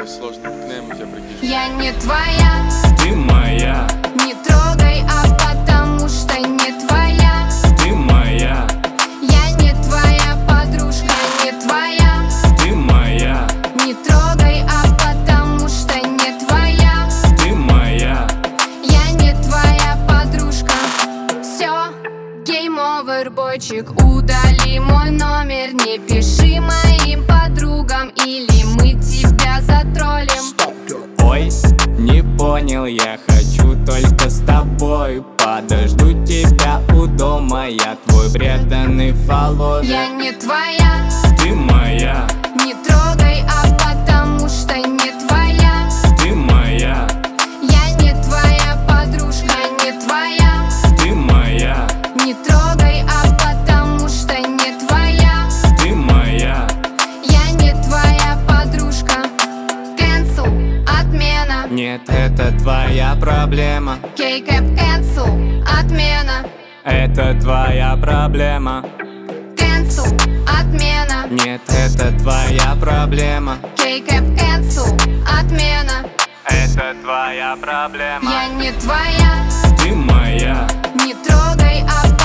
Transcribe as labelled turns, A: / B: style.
A: сложный никнейм у тебя, прикинь.
B: Я не твоя,
C: ты моя,
B: не трогай, а потому что не твоя.
C: ты моя,
B: Я не твоя подружка, не твоя.
C: ты моя,
B: Не трогай, а потому что не твоя.
C: ты моя.
B: Я не твоя подружка. Все, гейм овер, бойчик, удали мой номер. Не пиши моим подругам, или мы тебя затроллим.
C: Ой, не понял, я хочу только с тобой. Подожду тебя у дома, я твой преданный фолловер.
B: Я не твоя,
C: Ты моя,
B: не трогай, а потому что не твоя.
C: ты моя,
B: Я не твоя подружка, не твоя.
C: ты моя,
B: Не трогай, а потому что не твоя.
C: ты моя.
B: Я не твоя подружка. Cancel, отмена.
C: Нет, это твоя проблема,
B: Кейкэп, cancel, отмена.
C: это твоя проблема.
B: Cancel, отмена.
C: Нет, это твоя проблема,
B: Кейкэп, cancel, отмена.
C: это твоя проблема.
B: Я не твоя,
C: Ты моя,
B: не трогай, а